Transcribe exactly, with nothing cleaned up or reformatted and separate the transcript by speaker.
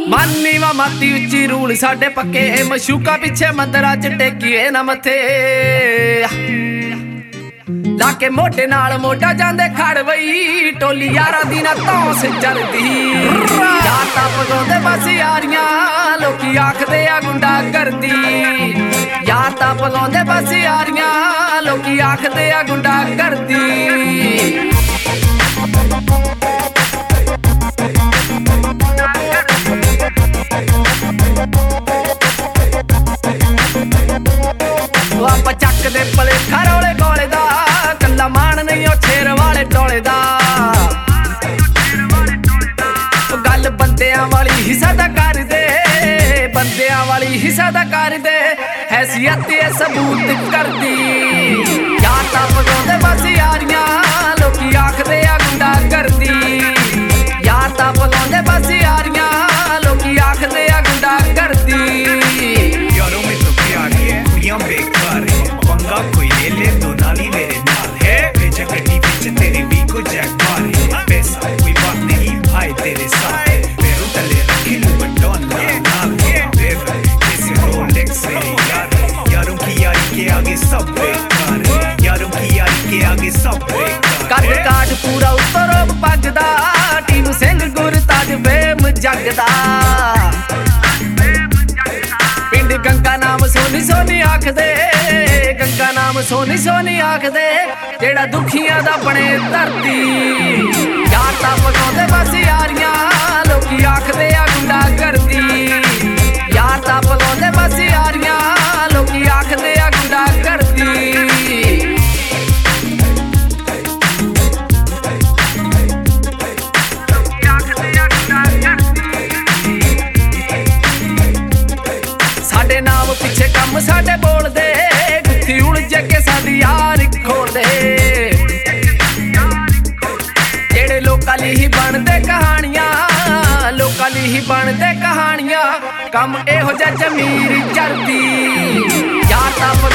Speaker 1: मानी वा माती उच्ची रूल साडे पक्के मशूका पिछे मंदरा च टेकीए ना मथे लाके मोटे नाल मोटा जांदे खड़ वई टोली यारा दी ना तौस चलदी जाता पगाउंदे बस यारियां लोकी आखदे आ गुंडा करदी याता पगाउंदे बस यारियां लोकी आखदे आ गुंडा करदी आप चकदे भलेखा रौले गोले दा कल्ला मान नहीं ओ शेर वाले टोले दा गल बंदियां वाली हिस्सा दा कर दे बंदियां वाली हिस्सा दा कर दे हैसियत ए सबूत कर दी यार तां पगाउंदे बस यारियां लोकी आखदे आ गुंडा करदी यार तां पगाउंदे बस यारियां लोकी आखदे आ गुंडा करदी
Speaker 2: यारों में तो प्यार है कुड़ियां बेकार है पंगा कोई ले ले तो नाली मेरे नाल है भेजा गड्डी विच तेरे भी को जैक मार है पैसा कोई बात नहीं भाई तेरे साथ है पैरों तले रखे लू बटन नाल बेवर जैसे रोलेक्स है यार यारों की यारी के आगे सब बेकार है यारों की यारी के आगे सब बेकार
Speaker 1: कद काट पूरा उत्तरोब पगदा टीनू सिंह गुरताज बेम जगदा पिंड गंगा नाम सोनी सोनी आखदे गंगा नाम सोनी सोनी आखदे जेड़ा दुखियां दा बने धरती यार तां पगाउंदे बस यारियां लोकी आखदे आ गुंडा करदी यार तां पगाउंदे बस यारियां लोकी आखदे आ गुंडा करदी साडे नाम पिछे कम साडे बोल दे गुत्थी उलझ के साडी यार खोल दे जेड़े लोकां लई ही बनदे कहानियां लोकां लई ही बनदे कहानियां कम एहो जिहा जमीर चलदी यार तां